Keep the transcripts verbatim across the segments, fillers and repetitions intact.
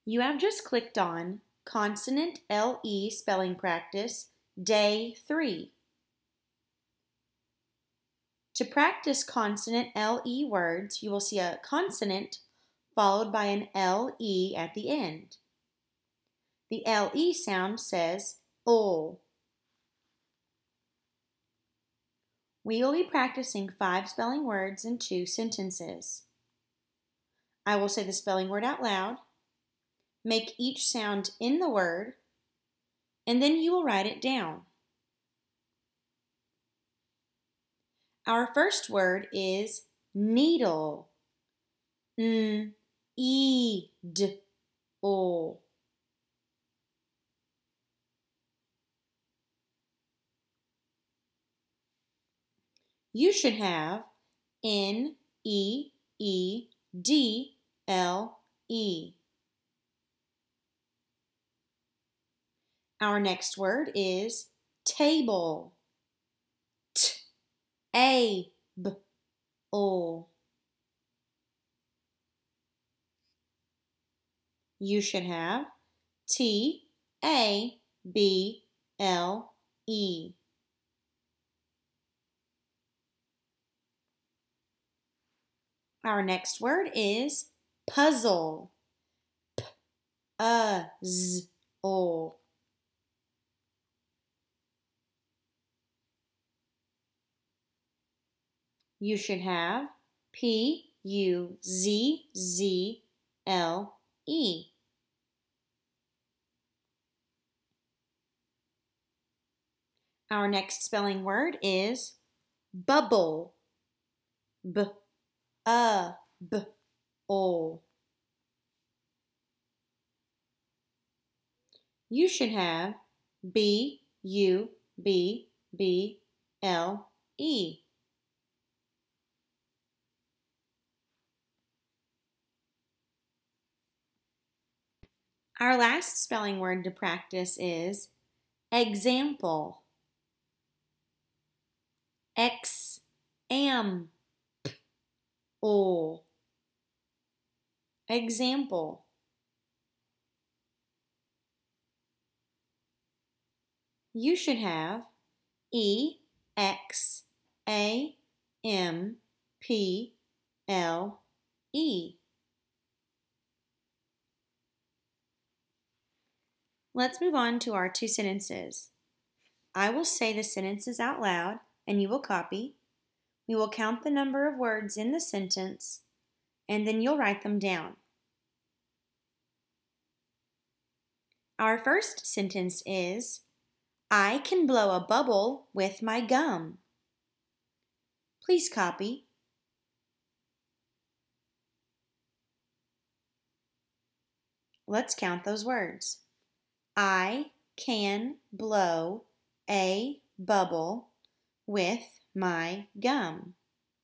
You have just clicked on Consonant L E Spelling Practice, Day three. To practice consonant L E words, you will see a consonant followed by an L E at the end. The L E sound says ol. We will be practicing five spelling words in two sentences. I will say the spelling word out loud, make each sound in the word, and then you will write it down. Our first word is needle. N, E, D, O. You should have N, E, E, D, L, E. Our next word is table. T, A, B, O. You should have T, A, B, L, E. Our next word is puzzle. P, A, Z, O. You should have P, U, Z, Z, L, E. Our next spelling word is bubble. B, A, B, O. You should have B, U, B, B, L, E. Our last spelling word to practice is example. X, am, P, O. Example. You should have E, X, A, M, P, L, E. Let's move on to our two sentences. I will say the sentences out loud, and you will copy. We will count the number of words in the sentence, and then you'll write them down. Our first sentence is, I can blow a bubble with my gum. Please copy. Let's count those words. I can blow a bubble with my gum.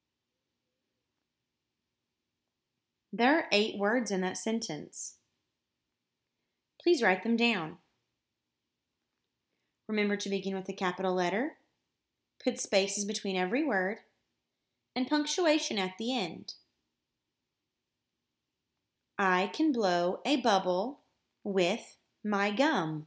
There are eight words in that sentence. Please write them down. Remember to begin with a capital letter, put spaces between every word, and punctuation at the end. I can blow a bubble with my gum.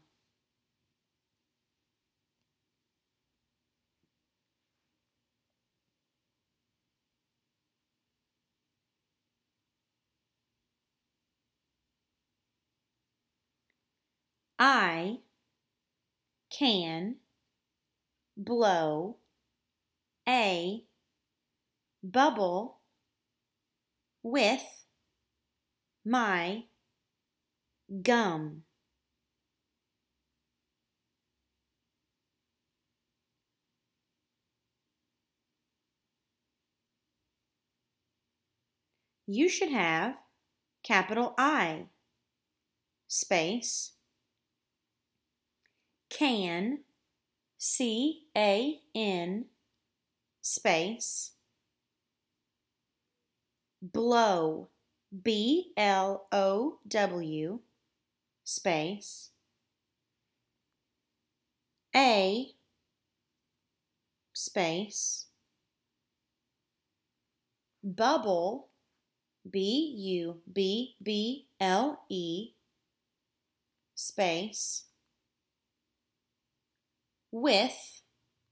I can blow a bubble with my gum. You should have capital I, space, can, C A N, space, blow, B L O W, space, a, space, bubble, B U B B L E, space, with,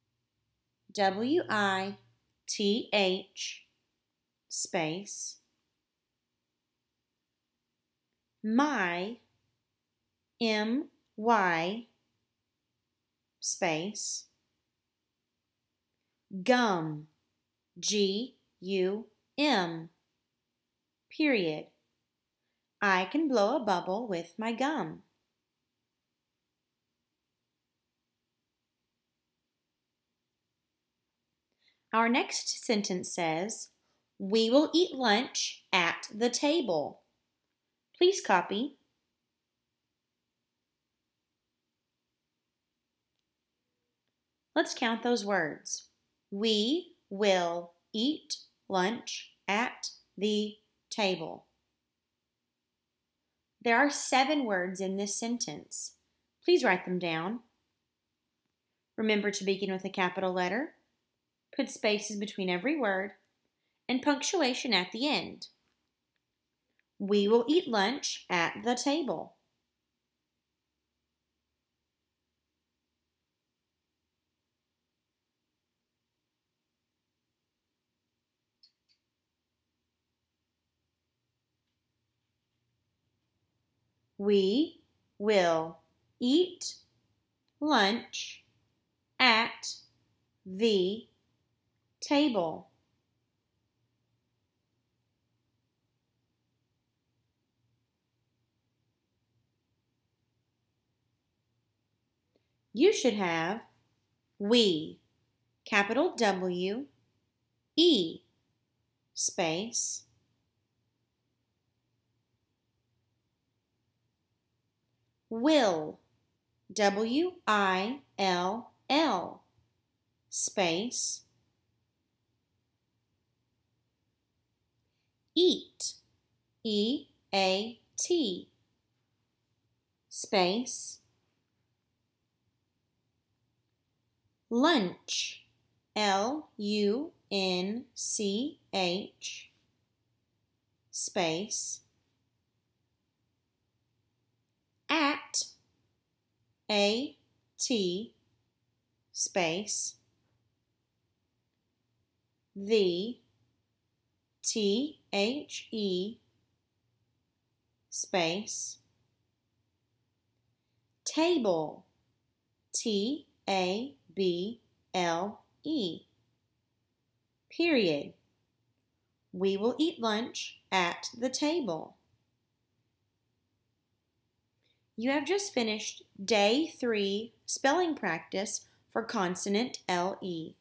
W I T H, space, my, M Y, space, gum, G U M, period. I can blow a bubble with my gum. Our next sentence says, we will eat lunch at the table. Please copy. Let's count those words. We will eat lunch at the table. There are seven words in this sentence. Please write them down. Remember to begin with a capital letter, put spaces between every word, and punctuation at the end. We will eat lunch at the table. We will eat lunch at the table. You should have we, capital W, E, space, will, W I L L, space, eat, E A T, space, lunch, L U N C H, space, at, A T, space, the, T H E, space, table, T A B L E, period. We will eat lunch at the table. You have just finished day three spelling practice for consonant L E.